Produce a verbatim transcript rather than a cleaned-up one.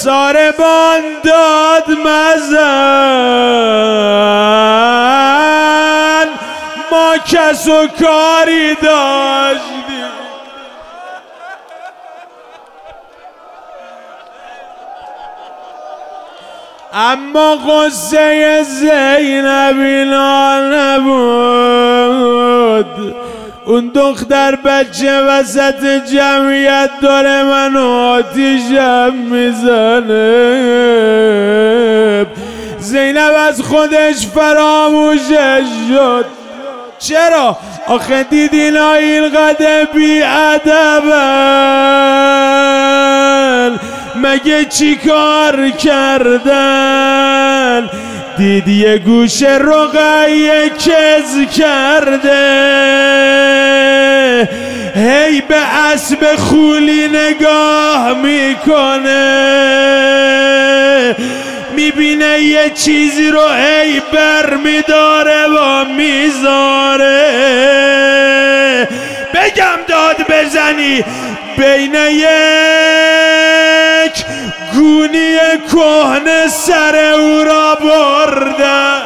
ساربان داد مزن ما کس و کاری داشتیم. اما قصه زینب اینا نبود. اون دختر بچه وسط جمعیت داره منو آتیشم میزنه. زینب از خودش فراموشش شد. چرا؟ آخه دیدین اینقدر بی‌ادبن، مگه چی کار کردن؟ دید یه گوشه رقیه کز کرده، هی به اسب خولی نگاه میکنه، میبینه یه چیزی رو هی بر میداره و میذاره. بگم داد بزنی بین یک گونی کهنه سر او را بردن.